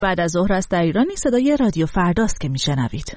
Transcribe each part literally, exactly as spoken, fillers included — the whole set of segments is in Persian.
بعد از ظهر است در ایران. صدای رادیو فرداست که میشنوید.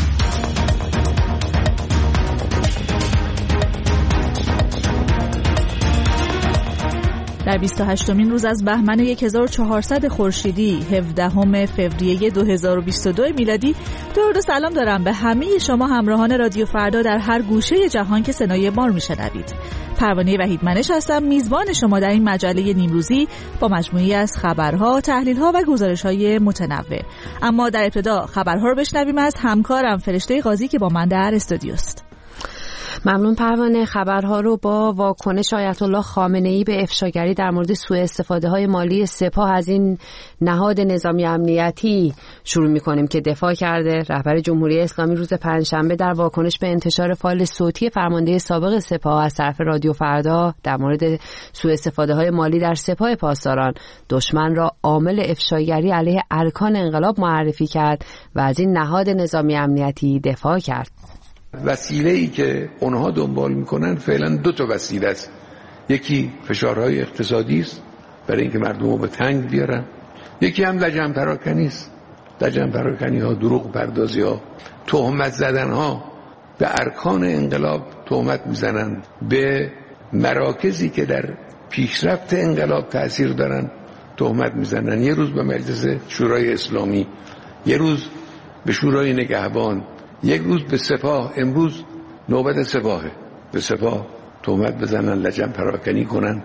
در بیست و هشتمین روز از بهمن هزار و چهارصد خورشیدی هفدهم فوریه دو هزار و بیست و دو میلادی، درود و سلام دارم به همه شما همراهان رادیو فردا در هر گوشه جهان که صدای ما رو میشنوید. پروانه وحید منش هستم، میزبان شما در این مجله نیمروزی با مجموعی از خبرها، تحلیل‌ها و گزارش‌های متنوع. اما در ابتدا خبرها رو بشنویم از همکارم فرشته قاضی که با من در استودیوست. ممنون پروانه. خبرها رو با واکنش آیت الله خامنه‌ای به افشاگری در مورد سوء استفاده های مالی سپاه از این نهاد نظامی امنیتی شروع می‌کنیم که دفاع کرده. رهبر جمهوری اسلامی روز پنجشنبه در واکنش به انتشار فایل صوتی فرمانده سابق سپاه از طرف رادیو فردا در مورد سوء استفاده های مالی در سپاه پاسداران دشمن را عامل افشاگری علیه ارکان انقلاب معرفی کرد و از این نهاد نظامی امنیتی دفاع کرد. وسیله‌ای که اونها دنبال میکنن فعلا دو تا وسیله است. یکی فشارهای اقتصادی است برای اینکه مردم رو به تنگ بیارن، یکی هم لجن پراکنی است. لجن پراکنی ها، دروغ پردازی ها، تهمت زدن ها، به ارکان انقلاب تهمت میزنن، به مراکزی که در پیشرفت انقلاب تأثیر دارن تهمت میزنن. یه روز به مجلس شورای اسلامی، یه روز به شورای نگهبان، یک روز به سپاه. امروز نوبت سپاهه، به سپاه تهمت بزنن، لجن پراکنی کنن.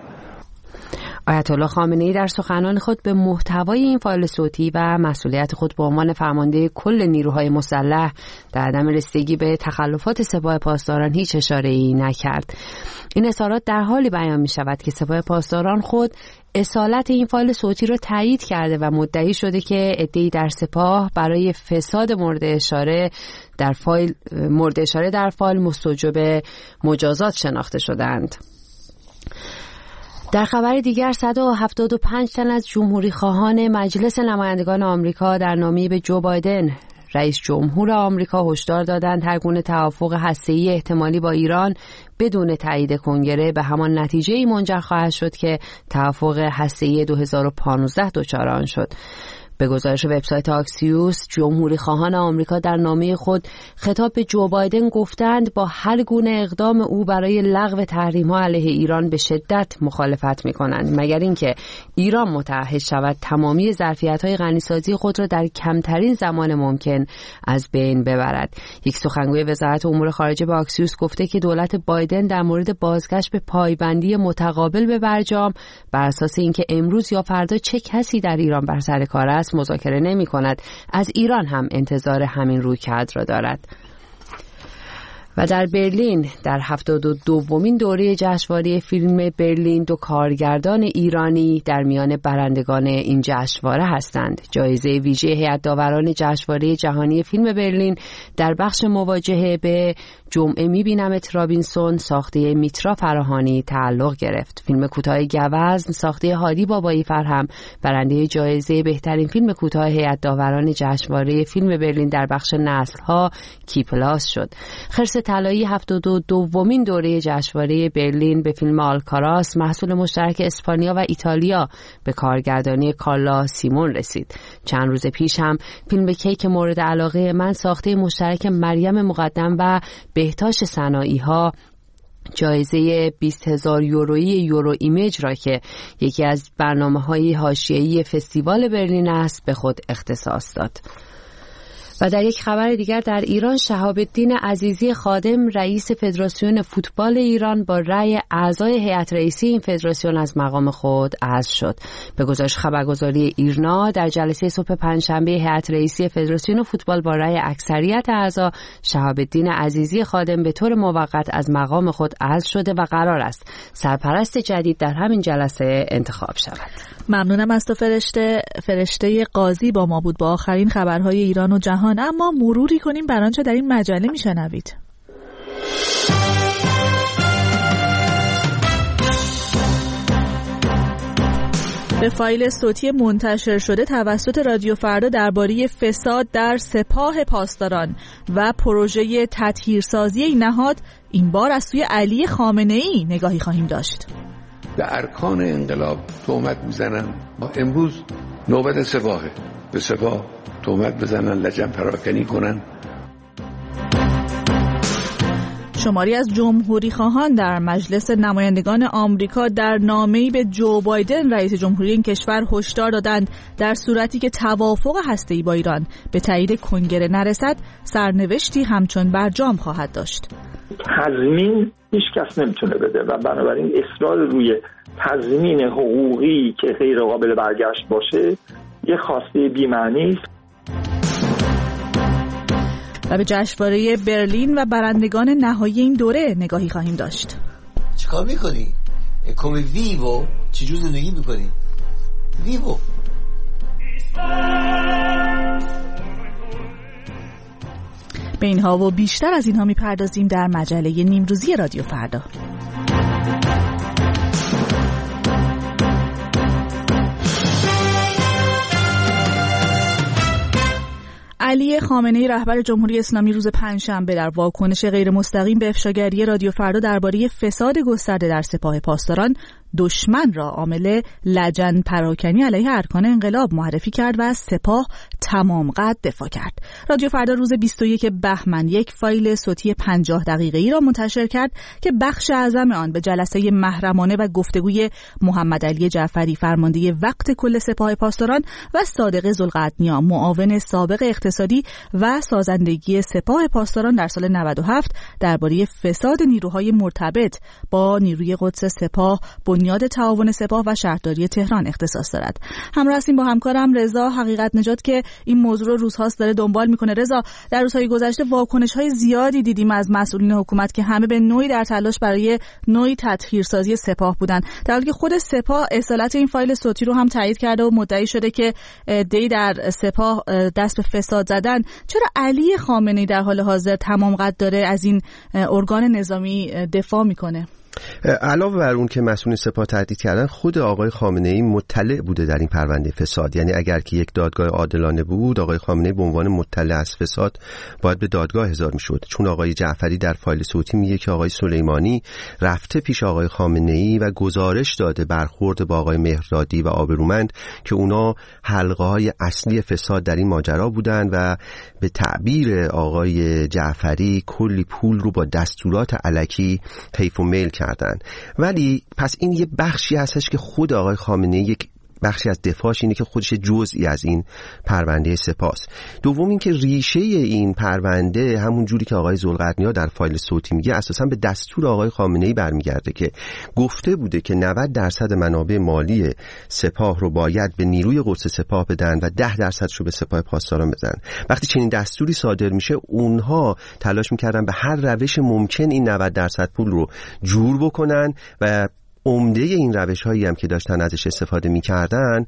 آیت الله خامنه‌ای در سخنان خود به محتوای این فایل صوتی و مسئولیت خود به عنوان فرمانده کل نیروهای مسلح در عدم رسیدگی به تخلفات سپاه پاسداران هیچ اشاره‌ای نکرد. این اظهارات در حالی بیان می شود که سپاه پاسداران خود اصالت این فایل صوتی را تایید کرده و مدعی شده که عده‌ای در سپاه برای فساد مورد اشاره در فایل مورد اشاره در فایل مستوجب مجازات شناخته شدند. در خبر دیگر صد و هفتاد و پنج تن از جمهوری خواهان مجلس نمایندگان آمریکا در نامه‌ای به جو بایدن رئیس جمهور آمریکا هشدار دادند هر گونه توافق هسته‌ای احتمالی با ایران بدون تایید کنگره به همان نتیجه‌ای منجر خواهد شد که توافق هسته‌ای دو هزار و پانزده دچار آن شد. به گزارش وبسایت آکسیوس، جمهوری خواهان آمریکا در نامه خود خطاب به جو بایدن گفتند با هر گونه اقدام او برای لغو تحریم‌ها علیه ایران به شدت مخالفت می‌کنند، مگر اینکه ایران متعهد شود تمامی ظرفیت‌های غنیسازی خود را در کمترین زمان ممکن از بین ببرد. یک سخنگوی وزارت امور خارجه به آکسیوس گفته که دولت بایدن در مورد بازگشت به پایبندی متقابل به برجام بر اساس اینکه امروز یا فردا چه کسی در ایران بر سر کار است مذاکره نمی کند، از ایران هم انتظار همین رویکرد را دارد. و در برلین در هفتاد و دومین دوره جشنواره فیلم برلین دو کارگردان ایرانی در میان برندگان این جشنواره هستند. جایزه ویژه هیئت داوران جشنواره جهانی فیلم برلین در بخش مواجهه به جمعه میبینمت رابینسون ساخته میترا فراهانی تعلق گرفت. فیلم کوتاه گوزن ساخته هادی بابایی فرهم برنده جایزه بهترین فیلم کوتاه هیئت داوران جشنواره فیلم برلین در بخش نسل‌ها کی پلاس شد. خرس طلایی هفتاد و دومین دوره جشنواره برلین به فیلم آلکاراس محصول مشترک اسپانیا و ایتالیا به کارگردانی کارلا سیمون رسید. چند روز پیش هم فیلم کیک مورد علاقه من ساخته مشترک مریم مقدم و بهتاش صناعی ها جایزه بیست هزار یورویی یورو ایمیج را که یکی از برنامه‌های حاشیه‌ای فستیوال برلین است به خود اختصاص داد. و در یک خبر دیگر در ایران شهاب الدین عزیزی خادم رئیس فدراسیون فوتبال ایران با رأی اعضای هیئت رئیسی این فدراسیون از مقام خود عزل شد. به گزارش خبرگزاری ایرنا در جلسه صبح پنجشنبه هیئت رئیسی فدراسیون فوتبال با رأی اکثریت اعضا شهاب الدین عزیزی خادم به طور موقت از مقام خود عزل شده و قرار است سرپرست جدید در همین جلسه انتخاب شود. ممنونم از تو فرشته. فرشته قاضی با ما بود با آخرین خبرهای ایران و جهان. اما مروری کنیم بر آنچه در این مجله میشنوید. به فایل صوتی منتشر شده توسط رادیو فردا درباره فساد در سپاه پاسداران و پروژه تطهیرسازی این نهاد این بار از سوی علی خامنه‌ای نگاهی خواهیم داشت. به ارکان انقلاب تهمت میزنن. ما امروز نوبت سپاهه، به سپاه تهمت بزنن، لجن پراکنی کنن. شماری از جمهوری خواهان در مجلس نمایندگان آمریکا در نامه‌ای به جو بایدن رئیس جمهوری این کشور هشدار دادند در صورتی که توافق هسته‌ای با ایران به تایید کنگره نرسد، سرنوشتی همچون برجام خواهد داشت. تضمین هیچ کس نمیتونه بده و بنابراین اصرار روی تضمین حقوقی که غیر قابل برگشت باشه یه خواسته بی‌معنی است. و به جشنواره برلین و برندگان نهایی این دوره نگاهی خواهیم داشت. چیکار میکنی؟ کمی ویوو چجور زندگی میکنی؟ ویوو به اینها و بیشتر از اینها میپردازیم در مجله نیمروزی رادیو فردا. علی خامنه‌ای رهبر جمهوری اسلامی روز پنجشنبه در واکنش غیر مستقیم به افشاگری رادیو فردا درباره فساد گسترده در سپاه پاسداران دشمن را عامل لجن پراکنی علیه ارکان انقلاب معرفی کرد و از سپاه تمام قد دفاع کرد. رادیو فردا روز بیست و یکم بهمن یک فایل صوتی پنجاه دقیقه‌ای را منتشر کرد که بخش اعظم آن به جلسه محرمانه و گفتگوی محمد علی جعفری فرمانده وقت کل سپاه پاسداران و صادق ذوالقعدنیا معاون سابق اقتصادی و سازندگی سپاه پاسداران در سال نود و هفت درباره فساد نیروهای مرتبط با نیروی قدس سپاه، بنیاد تعاون سپاه و شهرداری تهران اختصاص دارد. همراه هستیم با همکارم رضا حقیقت نژاد که این موضوع رو روزهاست داره دنبال میکنه. رضا، در روزهای گذشته واکنش‌های زیادی دیدیم از مسئولین حکومت که همه به نوعی در تلاش برای نوعی تطهیرسازی سپاه بودن، در حالی که خود سپاه اصالت این فایل صوتی رو هم تایید کرده و مدعی شده که دی در سپاه دست به فساد زدن. چرا علی خامنه‌ای در حال حاضر تمام قد داره از این ارگان نظامی دفاع میکنه؟ علاوه بر اون که مسئولین سپاه تهدید کردن، خود آقای خامنه‌ای مطلع بوده در این پرونده فساد. یعنی اگر که یک دادگاه عادلانه بود، آقای خامنه‌ای به عنوان مطلع از فساد باید به دادگاه احضار می‌شد، چون آقای جعفری در فایل صوتی میگه که آقای سلیمانی رفته پیش آقای خامنه‌ای و گزارش داده برخورد با آقای مهردادی و آبرومند که اونا حلقه‌های اصلی فساد در این ماجرا بودن و به تعبیر آقای جعفری کلی پول رو با دستورات الکی حیف و میل کردن. ولی پس این یه بخشی هستش که خود آقای خامنه‌ای یک بخشی از دفاعش اینه که خودش جزئی از این پرونده سپاس. دوم این که ریشه این پرونده همون جوری که آقای ذوالقعدنیا در فایل صوتی میگه اساساً به دستور آقای خامنه‌ای برمیگرده که گفته بوده که نود درصد منابع مالی سپاه رو باید به نیروی قدس سپاه بدن و ده درصدش رو به سپاه پاسداران بدن. وقتی چنین دستوری صادر میشه، اونها تلاش میکردن به هر روش ممکن این نود درصد پول رو جور بکنن و عمده این روش هایی هم که داشتن ازش استفاده میکردن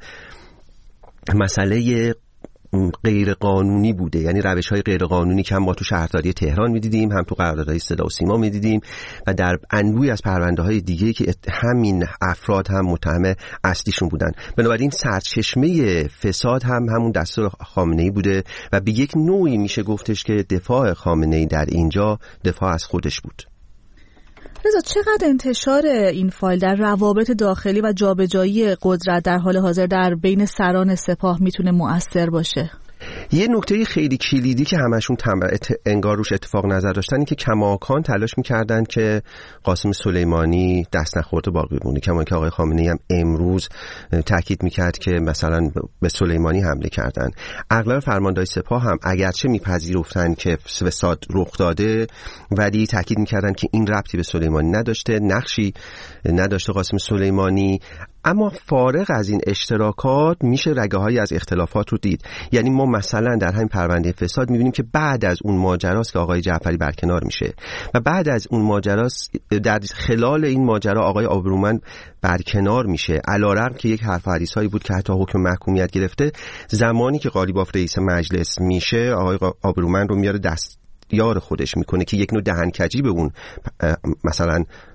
مسئله غیر قانونی بوده. یعنی روش های غیر قانونی که هم ما تو شهرداری تهران میدیدیم، هم تو قراردادهای صدا و سیما میدیدیم و در انبوهی از پرونده های دیگه که همین افراد هم متهم اصلیشون بودن. بنابراین سرچشمه فساد هم همون دستور خامنه‌ای بوده و به یک نوعی میشه گفتش که دفاع خامنه‌ای در اینجا دفاع از خودش بود. رضا، چقدر انتشار این فایل در روابط داخلی و جابجایی قدرت در حال حاضر در بین سران سپاه میتونه مؤثر باشه؟ یه نکته خیلی کلیدی که همشون انگار روش اتفاق نظر داشتن این که کماکان تلاش میکردن که قاسم سلیمانی دست نخورده باقی بمونه، کما که آقای خامنه‌ای هم امروز تاکید میکرد که مثلا به سلیمانی حمله کردن. اغلب فرماندهای سپاه هم اگرچه میپذیرفتن که فساد رخ داده، ولی تاکید میکردن که این ربطی به سلیمانی نداشته، نقشی نداشته قاسم سلیمانی. اما فارغ از این اشتراکات میشه رگه‌هایی از اختلافات رو دید. یعنی ما مثلا در همین پرونده فساد میبینیم که بعد از اون ماجراست که آقای جعفری برکنار میشه و بعد از اون ماجراست در خلال این ماجرا آقای آبرومند برکنار میشه، علیرغم که یک حرف و حدیثایی بود که حتی حکم محکومیت گرفته. زمانی که قالیباف رئیس مجلس میشه، آقای آبرومند رو میاره دست یار خودش میکنه که یک نوع دهنکجی به اون مثلا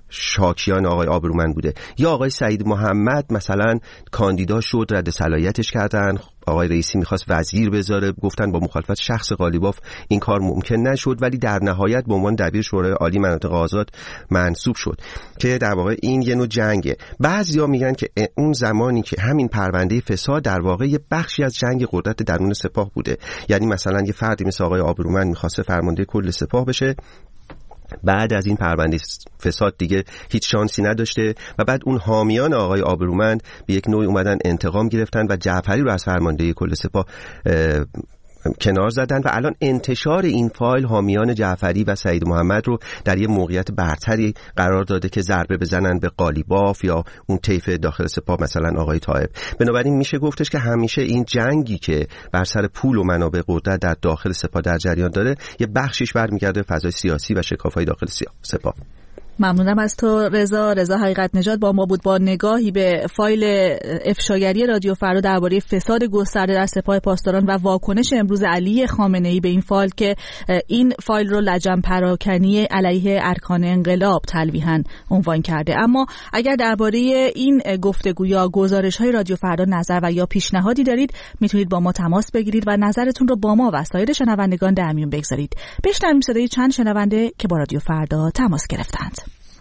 شاکیان آقای آبرومند بوده. یا آقای سعید محمد مثلا کاندیدا شد، رد صلاحیتش کردن، آقای رئیسی میخواست وزیر بذاره، گفتن با مخالفت شخص قالیباف این کار ممکن نشد، ولی در نهایت به عنوان دبیر شورای عالی مناطق آزاد منصوب شد که در واقع این یه نوع جنگه. بعضیا میگن که اون زمانی که همین پرونده فساد در واقع یه بخشی از جنگ قدرت درون سپاه بوده، یعنی مثلا یه فردی مثل آقای آبرومند میخواسته فرمانده کل سپاه بشه، بعد از این پرونده فساد دیگه هیچ شانسی نداشته و بعد اون حامیان آقای آبرومند به یک نوعی اومدن انتقام گرفتن و جعفری رو از فرماندهی کل سپاه کنار زدن و الان انتشار این فایل حامیان جعفری و سعید محمد رو در یه موقعیت برتری قرار داده که ضربه بزنن به قالیباف یا اون طیف داخل سپاه مثلا آقای طایب. بنابراین میشه گفتش که همیشه این جنگی که بر سر پول و منابع قدرت در داخل سپاه در جریان داره یه بخشیش برمیگرده به فضای سیاسی و شکاف‌های داخل سپاه. ممنونم از تو رضا. رضا حقیقت نژاد با ما بود با نگاهی به فایل افشاگری رادیو فردا درباره فساد گسترده در سپاه پاسداران و واکنش امروز علی خامنه‌ای به این فایل که این فایل رو لجن پراکنی علیه ارکان انقلاب تلویحاً عنوان کرده. اما اگر درباره این گفتگو یا گزارش‌های رادیو فردا نظر و یا پیشنهادی دارید میتونید با ما تماس بگیرید و نظرتون رو با ما و سایر شنوندگان در میون بگذارید. بشنویم صدای چند شنونده که با رادیو فردا تماس گرفتند.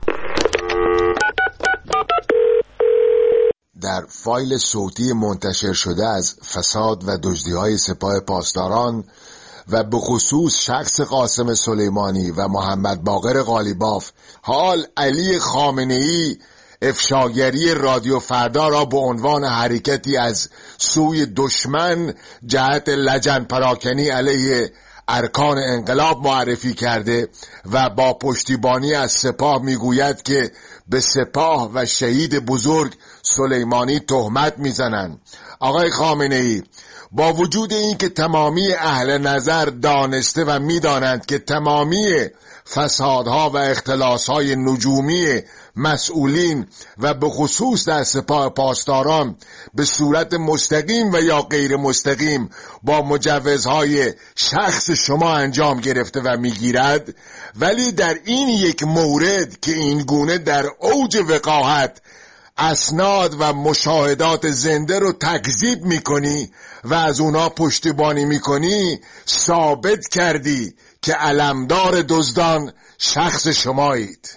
در فایل صوتی منتشر شده از فساد و دزدی‌های سپاه پاسداران و به خصوص شخص قاسم سلیمانی و محمد باقر قالیباف، حال علی خامنه‌ای افشاگری رادیو فردا را به عنوان حرکتی از سوی دشمن جهت لجن پراکنی علیه ارکان انقلاب معرفی کرده و با پشتیبانی از سپاه میگوید که به سپاه و شهید بزرگ سلیمانی تهمت میزنند. آقای خامنه‌ای، با وجود این که تمامی اهل نظر دانسته و میدانند که تمامی فسادها و اختلاسهای نجومی مسئولین و به خصوص در سپاه پاسداران به صورت مستقیم و یا غیر مستقیم با مجوزهای شخص شما انجام گرفته و میگیرد، ولی در این یک مورد که این گونه در اوج وقاحت اسناد و مشاهدات زنده رو تکذیب میکنی و از اونا پشتیبانی میکنی، ثابت کردی که علمدار دزدان شخص شمایید.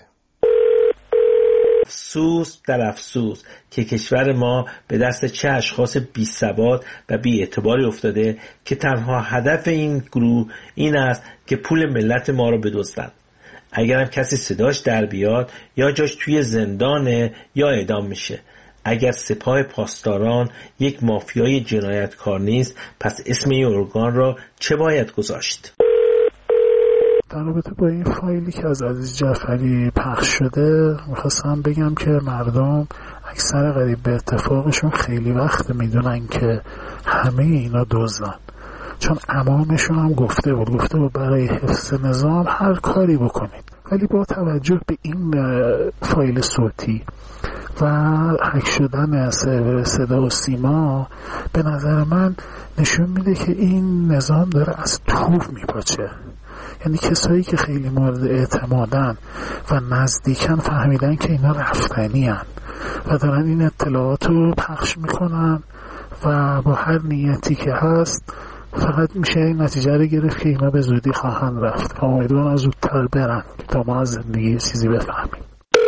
افسوس در افسوس که کشور ما به دست چه اشخاص بی سواد و بی اعتباری افتاده که تنها هدف این گروه این است که پول ملت ما رو بدزدند. اگرم کسی صداش در بیاد یا جاش توی زندانه یا اعدام میشه. اگر سپاه پاسداران یک مافیای جنایتکار نیست، پس اسم این ارگان را چه باید گذاشت؟ در رابطه با این فایلی که از عزیز جعفری پخش شده میخواستم بگم که مردم اکثر قریب به اتفاقشون خیلی وقت میدونن که همه اینا دزدن، چون امامشون هم گفته بود گفته بود برای حفظ نظام هر کاری بکنید. ولی با توجه به این فایل صوتی و هک شدن صدا و سیما، به نظر من نشون میده که این نظام داره از توف میپاچه. یعنی کسایی که خیلی مورد اعتمادن و نزدیکن فهمیدن که اینا رفتنی هن و دارن این اطلاعات رو پخش میکنن و با هر نیتی که هست فقط میشه این نتیجه رو گرفت که اینا به زودی خواهند رفت. امیدوارم از زودتر برن تا ما از زندگی چیزی بفهمیم.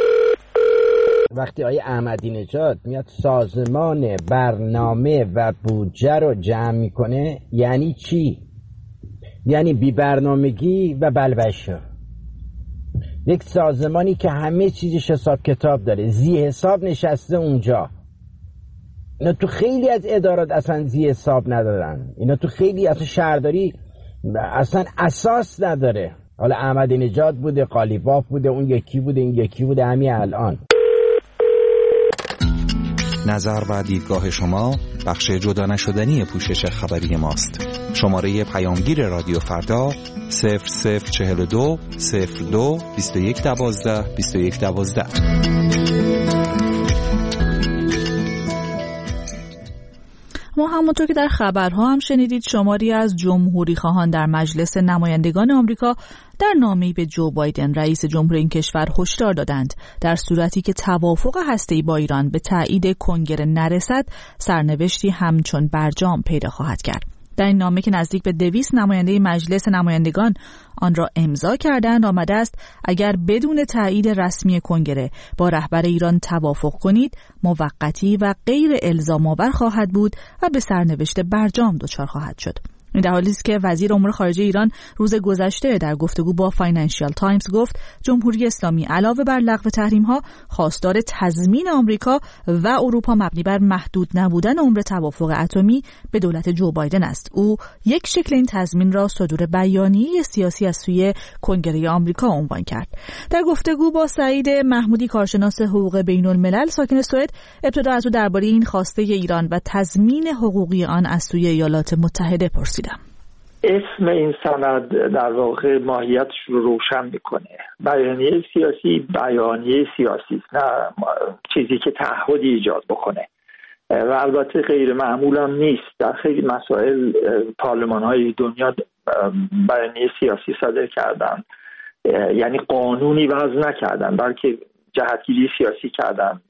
وقتی آقای احمدی نژاد میاد سازمان برنامه و بودجه رو جمع میکنه، یعنی چی؟ یعنی بی برنامگی و بلبشو. یک سازمانی که همه چیزش حساب کتاب داره، زی حساب نشسته اونجا. اینا تو خیلی از ادارات اصلا زی حساب ندارن. اینا تو خیلی از شهرداری اصلا اساس نداره. حالا احمدی نژاد بوده، قالیباف بوده، اون یکی بوده، این یکی بوده، همین الان. نظر و دیدگاه شما بخش جدا نشدنی پوشش خبری ماست. شماره پیامگیر رادیو فردا صفر صفر چهل و دو صفر دو بیست و یک دوازده بیست و یک دوازده. ما همونطور که در خبرها هم شنیدید شماری از جمهوری خواهان در مجلس نمایندگان آمریکا در نامه‌ای به جو بایدن رئیس جمهور این کشور هشدار دادند در صورتی که توافق هسته‌ای با ایران به تایید کنگره نرسد سرنوشتی همچون برجام پیدا خواهد کرد. در این نامه که نزدیک به دویست نماینده مجلس نمایندگان آن را امضا کردند آمده است اگر بدون تایید رسمی کنگره با رهبر ایران توافق کنید موقتی و غیر الزام‌آور خواهد بود و به سرنوشت برجام دچار خواهد شد. این در حالی است که وزیر امور خارجه ایران روز گذشته در گفتگو با فاینانشیال تایمز گفت جمهوری اسلامی علاوه بر لغو تحریم‌ها خواستار تضمین آمریکا و اروپا مبنی بر محدود نبودن عمر توافق اتمی به دولت جو بایدن است. او یک شکل این تضمین را صدور بیانیه سیاسی از سوی کنگره آمریکا عنوان کرد. در گفتگو با سعید محمودی کارشناس حقوق بین‌الملل ساکن سوئد ابتدا از او درباره این خواسته ایران و تضمین حقوقی آن از سوی ایالات متحده پرسید. اسم این سند در واقع ماهیتش رو روشن میکنه. بیانیه سیاسی بیانیه سیاسی نه چیزی که تعهدی ایجاد بکنه و البته غیر معمول هم نیست. در خیلی مسائل پارلمان های دنیا بیانیه سیاسی صادر کردن، یعنی قانونی وضع نکردن بلکه جهتگیری سیاسی کردن،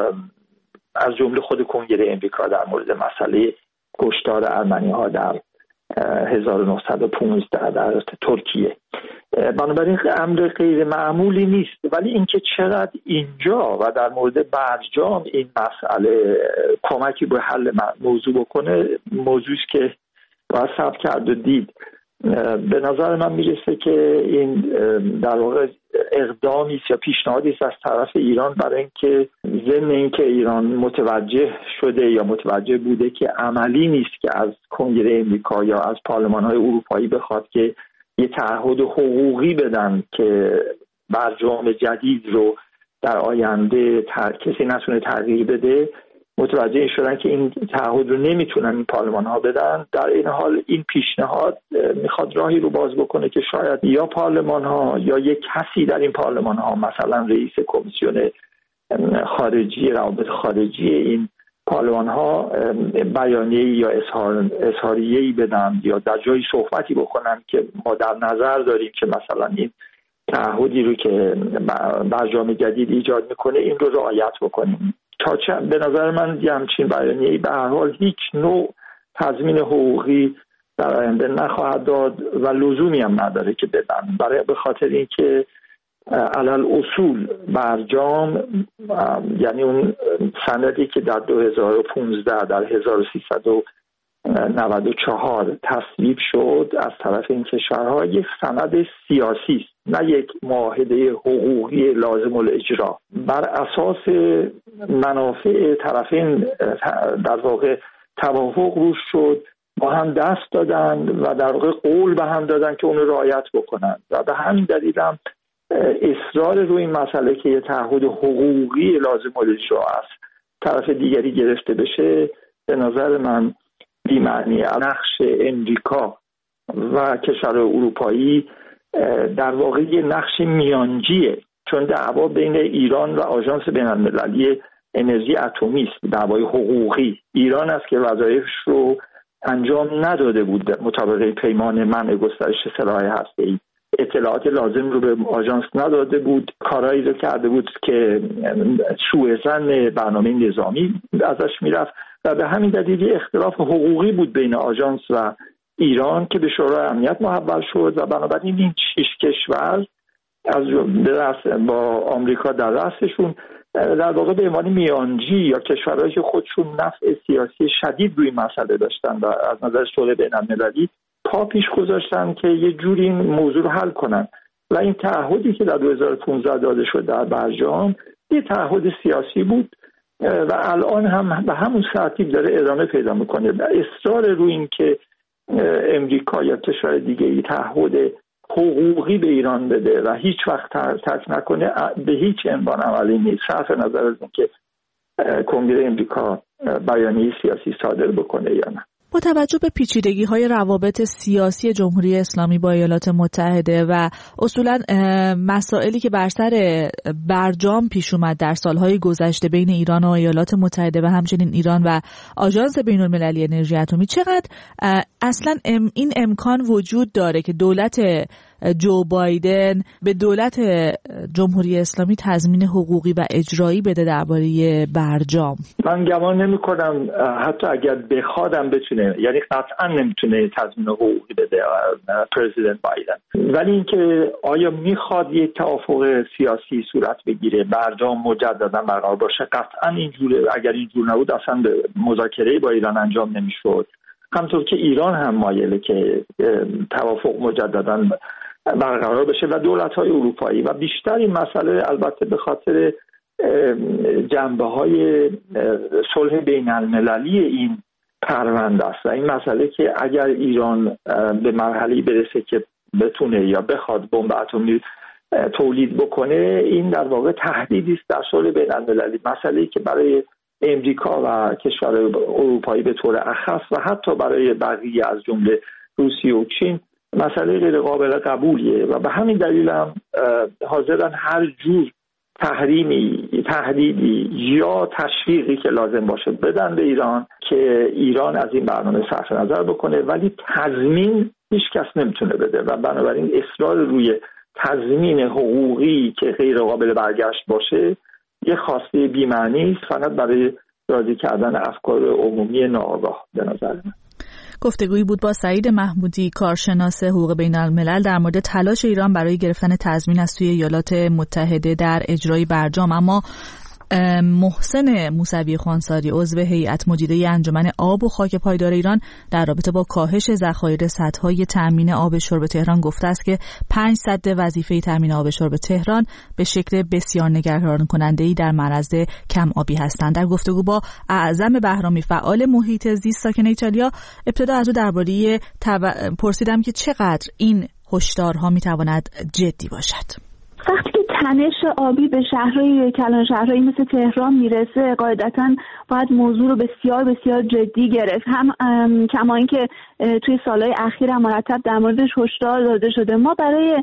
از جمله خود کنگره امریکا در مورد مسئله کشتار ارمنی ها در هزار و نهصد و پانزده در ترکیه. بنابراین امر غیر معمولی نیست، ولی اینکه چقدر اینجا و در مورد برجام این مسئله کمکی به حل موضوع بکنه موضوعی است که باید صبر کرد و دید. به نظر من میرسه که این در واقع اقدامی است یا پیشنهادی است از طرف ایران برای اینکه ضمن اینکه ایران متوجه شده یا متوجه بوده که عملی نیست که از کنگره امریکا یا از پارلمان‌های اروپایی بخواد که یه تعهد حقوقی بدن که برجام جدید رو در آینده تر... کسی نتونه تغییر بده، متوجه شدن که این تعهد رو نمیتونن این پارلمان ها بدن. در این حال این پیشنهاد میخواد راهی رو باز بکنه که شاید یا پارلمان ها یا یک کسی در این پارلمان ها، مثلا رئیس کمیسیون خارجی روابط خارجی این پارلمان ها، بیانیه یا اظهار اظهاریه‌ای بدن یا در جایی صحبتی بکنن که ما در نظر داریم که مثلا این تعهدی رو که برجام جدید ایجاد میکنه این رو رعایت بکنیم. تا چه به نظر من همچین بیانیه‌ای به هر حال هیچ نوع تضمین حقوقی در آینده نخواهد داد و لزومی هم نداره که بدن، برای به خاطر اینکه علل اصول برجام یعنی اون سندی که در دو هزار و پانزده در هزار و سیصد و نود و چهار تصویب شد از طرف این کشورها یک سند سیاسی است، نه یک معاهده حقوقی لازم الاجرا. بر اساس منافع طرفین در واقع توافق روش شد، با هم دست دادن و در واقع قول به هم دادن که اون رو رعایت بکنن و به همین دلیل هم اصرار روی این مسئله که یه تعهد حقوقی لازم الاجرا است طرف دیگری گرفته بشه به نظر من بی‌معنی. نقش امریکا و کشور اروپایی در واقع یه نقش میانجیه، چون دعوا بین ایران و آژانس بین‌المللی انرژی اتمی است، دعوای حقوقی. ایران است که وظایفش رو انجام نداده بود مطابق پیمان منع گسترش سلاح هسته‌ای، اطلاعات لازم رو به آژانس نداده بود، کارهایی رو کرده بود که سوء ظن برنامه نظامی ازش میرفت و به همین دلیل اختلاف حقوقی بود بین آژانس و ایران که به شورای امنیت محول شد و بنابراین این شش کشور از با آمریکا در رأسشون در واقع به عنوان میانجی یا کشورهایی که خودشون نفع سیاسی شدید روی مسئله داشتن و از نظر صلح بین‌المللی پا پیش گذاشتن که یه جوری این موضوع رو حل کنن و این تعهدی که در دو هزار و پانزده داده شد در برجام یه تعهد سیاسی بود و الان هم به همون ترتیب داره ادامه پیدا میکنه. اصرار روی این که امریکا یا کشور دیگه ای تعهد حقوقی به ایران بده و هیچ وقت ترک نکنه به هیچ عنوان عملی نیست، صرف نظر از این که کنگره امریکا بیانیه سیاسی صادر بکنه یا نه. با توجه به پیچیدگی‌های روابط سیاسی جمهوری اسلامی با ایالات متحده و اصولاً مسائلی که بر سر برجام پیش اومد در سالهای گذشته بین ایران و ایالات متحده و همچنین ایران و آژانس بین‌المللی انرژی اتمی، چقدر اصلاً این امکان وجود داره که دولت جو بایدن به دولت جمهوری اسلامی تضمین حقوقی و اجرایی بده درباره برجام؟ من گمان نمی کنم حتی اگر بخوادم بتونه، یعنی قطعا نمیتونه تضمین حقوقی بده پرزیدنت بایدن، ولی اینکه آیا میخواد یک توافق سیاسی صورت بگیره برجام مجددا برقرار باشه، قطعا اینجوره. اگر اینجور نبود اصلا مذاکره با ایران انجام نمیشد. همونطور که ایران هم مایله که توافق مجددا برقرار بشه و دولت‌های اروپایی و بیشتر این مسئله البته به خاطر جنبه‌های صلح بین‌المللی این پرونده است و این مسئله که اگر ایران به مرحله‌ای برسه که بتونه یا بخواد بمب اتمی تولید بکنه، این در واقع تهدیدی است در صلح بین‌المللی، مسئله‌ای که برای امریکا و کشورهای اروپایی به طور اخص و حتی برای بقیه از جمله روسیه و چین مسئله غیر قابل قبولیه و به همین دلیل هم حاضرن هر جور تحریمی، تهدیدی یا تشویقی که لازم باشه بدن به ایران که ایران از این برنامه صرف نظر بکنه، ولی تضمین هیچ کس نمیتونه بده و بنابراین اصرار روی تضمین حقوقی که غیر قابل برگشت باشه یه خواسته بی‌معنی است، فقط برای راضی کردن افکار عمومی ناآگاه به نظر من. گفتگویی بود با سعید محمودی، کارشناس حقوق بین الملل، در مورد تلاش ایران برای گرفتن تضمین از سوی ایالات متحده در اجرای برجام. اما محسن موسوی خوانساری، عضو هیئت مدیره انجمن آب و خاک پایدار ایران، در رابطه با کاهش ذخایر سدهای تامین آب شرب تهران گفته است که پنج سد وظیفه تامین آب شرب تهران به شکل بسیار نگران کننده‌ای در معرض کم آبی هستند. در گفتگو با اعظم بهرامی، فعال محیط زیست ساکن ایتالیا، ابتدا از او درباره تب... پرسیدم که چقدر این هشدارها میتواند جدی باشد. وقتی که تنش آبی به شهرهای کلان شهرهایی مثل تهران میرسه، قاعدتاً باید موضوع رو بسیار بسیار جدی گرفت. هم کما اینکه توی سالهای اخیر هم مرتب در موردش هشدار داده شده. ما برای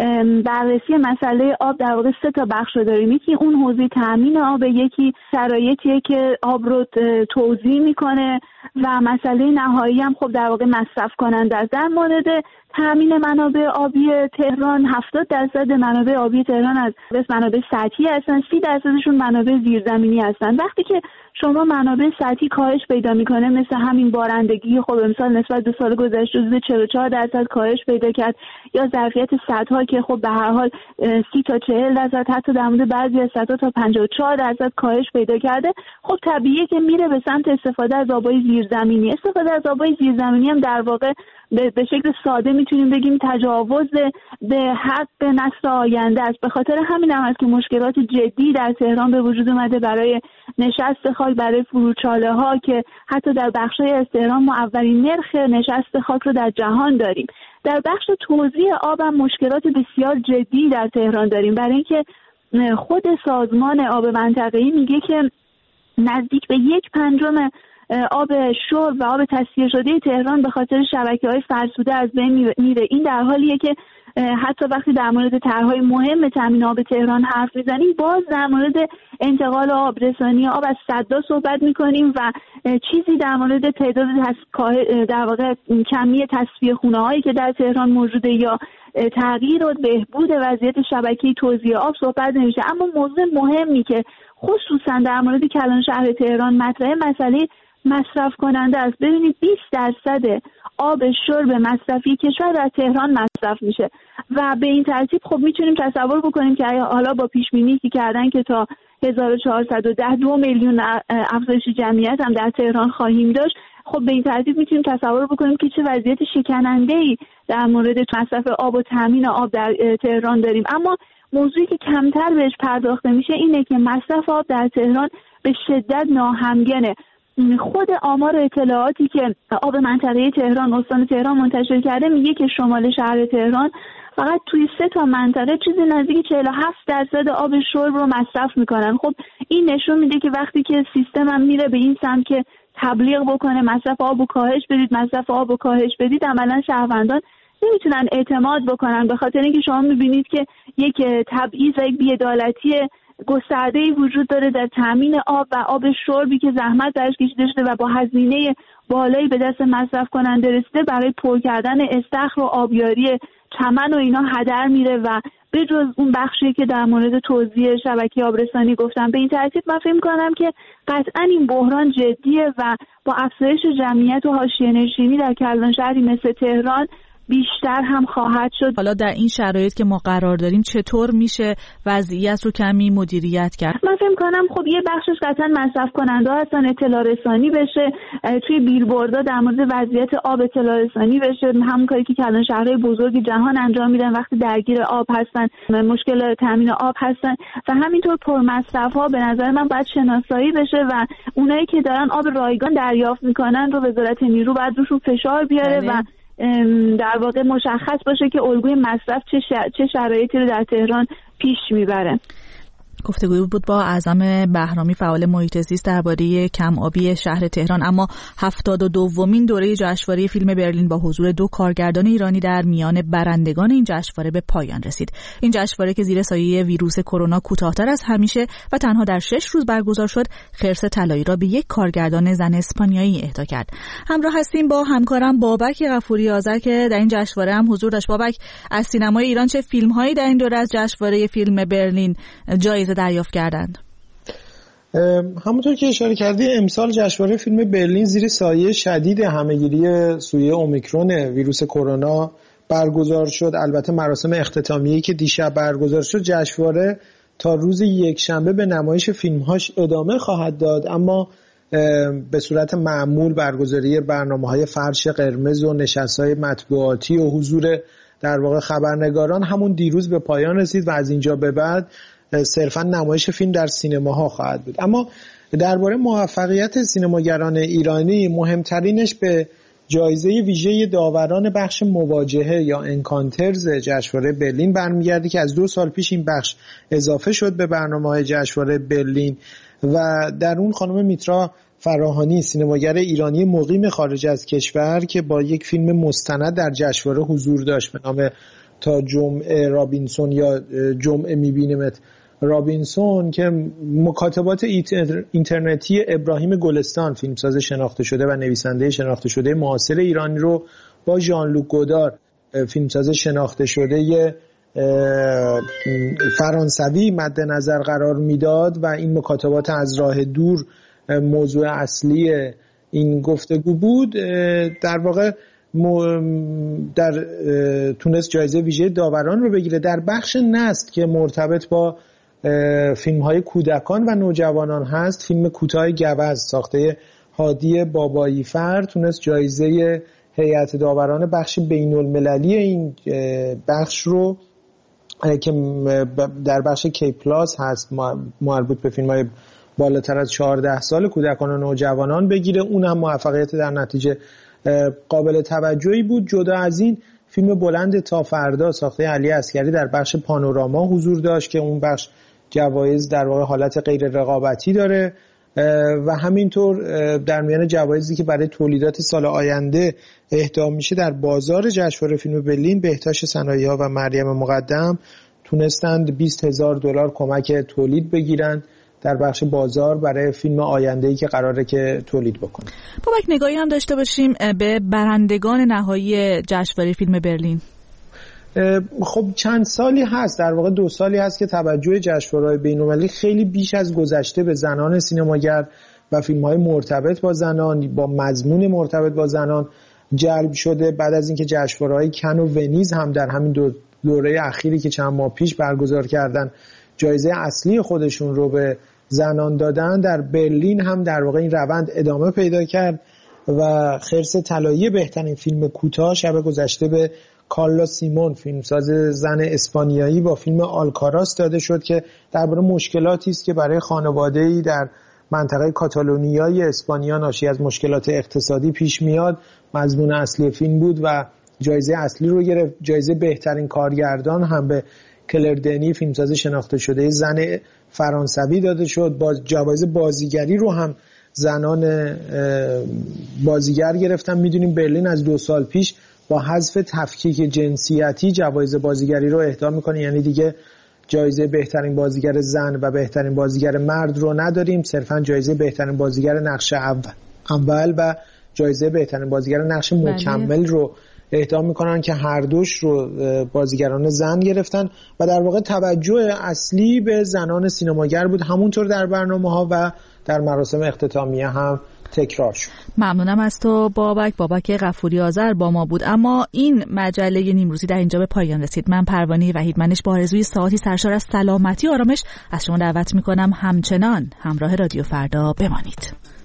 بررسی مسئله آب در واقع سه تا بخش داریم. یکی اون حوزه تامین آب، یکی شرایطیه که آب رو توزیع میکنه و مسئله نهایی هم خب در واقع مصرف کننده است. در مورد تامین منابع آبی تهران، هفتاد درصد منابع آبی تهران از منابع سطحی هستن، سی درصدشون منابع زیرزمینی هستن. وقتی که شما منابع سطحی کاهش پیدا میکنه، مثل همین بارندگی، خب امسال نسبت به سال گذشته حدود چهل و چهار درصد کاهش پیدا کرد، یا ظرفیت سدها که خب به هر حال سی تا چهل درصد، حتی در مورد بعضی از سدها تا پنجاه و چهار درصد کاهش پیدا کرده، خب طبیعیه که میره به سمت استفاده از آبای زیرزمینی. استفاده از آبای زیرزمینی هم در واقع به شکل ساده میتونیم بگیم تجاوز به حق نسل آینده است. به خاطر همین هم است که مشکلات جدی در تهران به وجود اومده برای نشست خاک، برای فروچاله ها که حتی در بخشای از تهران ما اولین نرخ نشست خاک رو در جهان داریم. در بخش توزیع آب هم مشکلات بسیار جدی در تهران داریم، برای اینکه خود سازمان آب منطقه‌ای میگه که نزدیک به یک پنجم آب شرب و آب تصفیه شده تهران به خاطر شبکه‌های فرسوده از بین میره. این در حالیه که حتی وقتی در مورد طرح‌های مهم تامین آب تهران حرف میزنیم، باز در مورد انتقال آب، رسانی آب از سدها صحبت میکنیم و چیزی در مورد تعداد در واقع کمی تصفیه خونه‌هایی که در تهران موجوده یا تغییر و بهبود وضعیت شبکه توزیع آب صحبت نمیشه. اما موضوع مهمی که خصوصا در مورد کلان شهر تهران مطرحه، مسئله مصرف کننده است. ببینید بیست درصد آب شرب مصرفی کشور در تهران مصرف میشه و به این ترتیب خب میتونیم تصور بکنیم که حالا با پیش بینی که کردن که تا هزار و چهارصد و ده دو میلیون افزایش جمعیت هم در تهران خواهیم داشت، خب به این ترتیب میتونیم تصور بکنیم که چه وضعیت شکننده‌ای در مورد مصرف آب و تامین آب در تهران داریم. اما موضوعی که کمتر بهش پرداخته میشه اینه که مصرف آب در تهران به شدت ناهمگنه. خود آمار و اطلاعاتی که آب منطقه تهران، استان تهران منتشر کرده میگه که شمال شهر تهران فقط توی سه تا منطقه چیزی نزدیک چهل و هفت درصد آب شرب رو مصرف میکنن. خب این نشون میده که وقتی که سیستم هم میره به این سمت که تبلیغ بکنه مصرف آب رو کاهش بدید مصرف آب رو کاهش بدید، عملا شهروندان نمیتونن اعتماد بکنن، به خاطر اینکه شما میبینید که یک تبعیض و یک بی‌عدالتی گسترده‌ای وجود داره در تامین آب و آب شربی که زحمت درش کشیده شده و با هزینه بالایی به دست مصرف کننده رسیده، برای پر کردن استخر و آبیاری چمن و اینا هدر میره و به جز اون بخشی که در مورد توزیع شبکه آبرسانی گفتم، به این ترتیب من فکر می‌کنم که قطعاً این بحران جدیه و با افزایش جمعیت و حاشیه‌نشینی در کلان شهری مثل تهران بیشتر هم خواهد شد. حالا در این شرایط که ما قرار داریم چطور میشه وضعیت رو کمی مدیریت کرد؟ من فکر کنم خب یه بخشش قطعا مصرف کننده هستن، اطلاع رسانی بشه، توی بیلبوردها در مورد وضعیت آب اطلاع رسانی بشه، همون کاری که کلان شهرهای بزرگ جهان انجام میدن وقتی درگیر آب هستن، مشکل تامین آب هستن و همینطور پرمصرف ها به نظر من باید شناسایی بشه و اونایی که دارن آب رایگان دریافت میکنن رو وزارت نیرو باید روشون فشار بیاره بله. و در واقع مشخص باشه که الگوی مصرف چه, شر... چه شرایطی رو در تهران پیش میبره. گفتگوی بود با اعظم بهرامی، فعال محیط زیست، درباره کم آبی شهر تهران. اما هفتاد و دومین دوره جشنواره فیلم برلین با حضور دو کارگردان ایرانی در میان برندگان این جشنواره به پایان رسید. این جشنواره که زیر سایه ویروس کرونا کوتاه‌تر از همیشه و تنها در شش روز برگزار شد، خرس طلایی را به یک کارگردان زن اسپانیایی اهدا کرد. همراه هستیم با همکارم بابک غفوری آذر که در این جشنواره هم حضور داشت. بابک، از سینمای ایران چه فیلم‌هایی در این دوره از جشنواره فیلم برلین جایزه دریافت کردند؟ همونطور که اشاره کردی امسال جشنواره فیلم برلین زیر سایه شدید همهگیری سویه اومیکرون ویروس کرونا برگزار شد. البته مراسم اختتامیه‌ای که دیشب برگزار شد، جشنواره تا روز یکشنبه به نمایش فیلم‌هاش ادامه خواهد داد، اما به صورت معمول برگزاری برنامه‌های فرش قرمز و نشست‌های مطبوعاتی و حضور در واقع خبرنگاران همون دیروز به پایان رسید و از اینجا به بعد صرفا نمایش فیلم در سینماها خواهد بود. اما درباره موفقیت سینماگران ایرانی، مهمترینش به جایزه ویژه داوران بخش مواجهه یا انکانترز جشنواره برلین برمیگرده که از دو سال پیش این بخش اضافه شد به برنامه‌های جشنواره برلین و در اون خانم میترا فراهانی، سینماگر ایرانی مقیم خارج از کشور که با یک فیلم مستند در جشنواره حضور داشت به نام تا جمعه رابینسون یا جمعه میبینیمت رابینسون، که مکاتبات اینترنتی ابراهیم گلستان، فیلمساز شناخته شده و نویسنده شناخته شده معاصر ایرانی رو با ژان لوک گودار، فیلمساز شناخته شده فرانسوی مد نظر قرار میداد و این مکاتبات از راه دور موضوع اصلی این گفتگو بود. در واقع در تونست جایزه ویژه داوران رو بگیره. در بخش نسل که مرتبط با فیلم‌های کودکان و نوجوانان هست، فیلم کوتاه گوز ساخته هادی بابایی فر تونست جایزه هیئت داوران بخش بین‌المللی این بخش رو که در بخش کی پلاس هست مربوط به فیلم‌های بالاتر از چهارده سال کودکان و نوجوانان بگیره. اون هم موفقیت در نتیجه قابل توجهی بود. جدا از این فیلم بلند تا فردا ساخته علی عسگری در بخش پانوراما حضور داشت که اون بخش جوایز در واقع حالت غیر رقابتی داره و همینطور در میان جوایزی که برای تولیدات سال آینده اهدا میشه در بازار جشنواره فیلم برلین، بهتاش صنایع‌ها و مریم مقدم تونستند بیست هزار دلار کمک تولید بگیرن در بخش بازار برای فیلم آینده‌ای که قراره که تولید بکنه. بابک، نگاهی هم داشته باشیم به برندگان نهایی جشنواره فیلم برلین. خب چند سالی هست، در واقع دو سالی هست که توجه جشنواره‌های بین‌المللی خیلی بیش از گذشته به زنان سینماگر و فیلم‌های مرتبط با زنان با مضمون مرتبط با زنان جلب شده. بعد از اینکه جشنواره‌های کن و ونیز هم در همین دو دوره اخیری که چند ماه پیش برگزار کردن جایزه اصلی خودشون رو به زنان دادن، در برلین هم در واقع این روند ادامه پیدا کرد و خرس طلایی بهترین فیلم کوتاه شب گذشته به کارلا سیمون، فیلمساز زن اسپانیایی، با فیلم آلکاراس داده شد که درباره مشکلاتی است که برای خانواده‌ای در منطقه کاتالونیای اسپانیا ناشی از مشکلات اقتصادی پیش میاد مضمون اصلی فیلم بود و جایزه اصلی رو گرفت. جایزه بهترین کارگردان هم به کلر دنی، فیلمساز شناخته شده زن فرانسوی داده شد. با جوایز بازیگری رو هم زنان بازیگر گرفتن. میدونیم برلین از دو سال پیش با حذف تفکیک جنسیتی جوایز بازیگری رو اهدا میکنه، یعنی دیگه جایزه بهترین بازیگر زن و بهترین بازیگر مرد رو نداریم، صرفا جایزه بهترین بازیگر نقش اول اول و جایزه بهترین بازیگر نقش مکمل رو اهدا میکنن که هر دوش رو بازیگران زن گرفتن و در واقع توجه اصلی به زنان سینماگر بود، همونطور در برنامه‌ها و در مراسم اختتامیه هم تکرار شد. ممنونم از تو بابک. بابک غفوری آذر با ما بود. اما این مجله نیمروزی در اینجا به پایان رسید. من پروانه وحیدمنش با آرزوی ساعتی سرشار از سلامتی و آرامش از شما دعوت میکنم همچنان همراه رادیو فردا بمانید.